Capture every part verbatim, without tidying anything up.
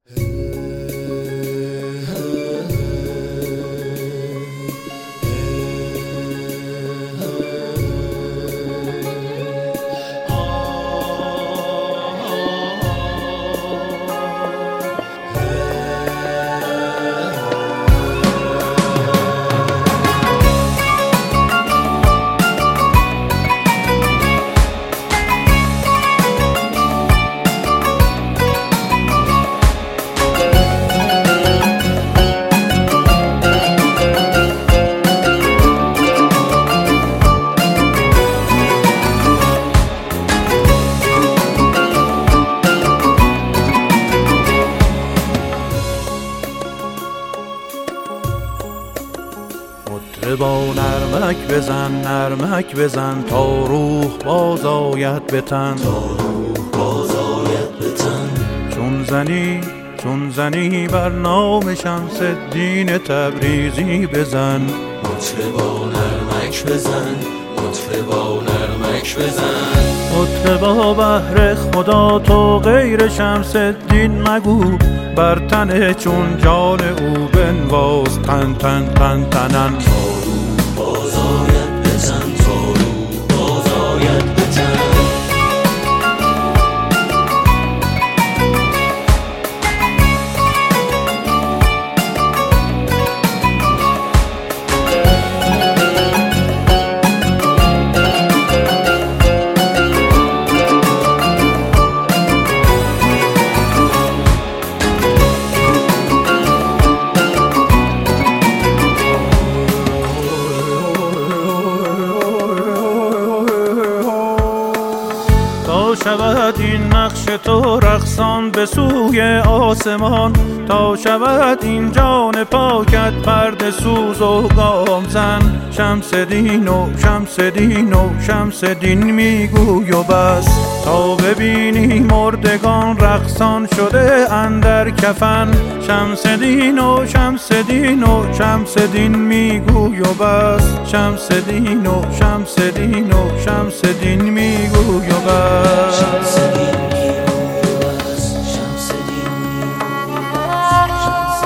با نرمک بزن نرمک بزن تا روح باز آید به تن، تا روح باز آید به تن. چون زنی چون زنی بر نام شمس الدین تبریزی بزن. مطربا نرمک بزن مطربا نرمک بزن. مطربا بهر خدا تو غیر شمس الدین مگو، بر تن چون جان او بنواز تن تن تن تنن. باز آید بزن تا روح باز آید بزن. شود این نقش تو رقصان به سوی آسمان، تا شود این جان پاکت پرده سوز و گام زن. شمس دین و شمس دین و شمس دین میگوی و بس، تا ببینی مردگان رقصان شده اندر کفن. شمس دین و شمس دین و شمس دین میگوی و بس. شمس دین و شمس دین و شمس دین میگوی و بس. شمس دین میگوی و بس. شمس دین میگوی و بس. شمس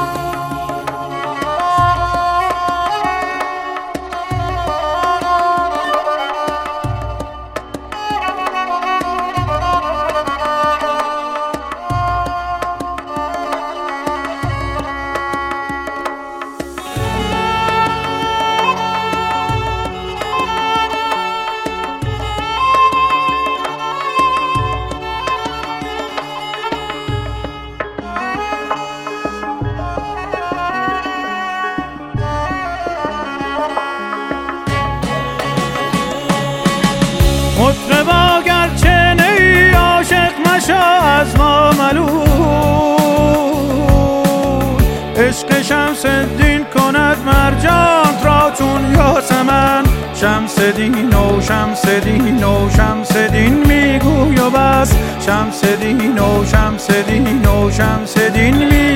مطربا گرچه نی عاشق مشا از ما ملول، عشق شمس الدین کند مرجان را چون یاسمن. شمس دین و شمس دین و شمس دین میگوی و بس. شمس دین و شمس دین و شمس دین میگوی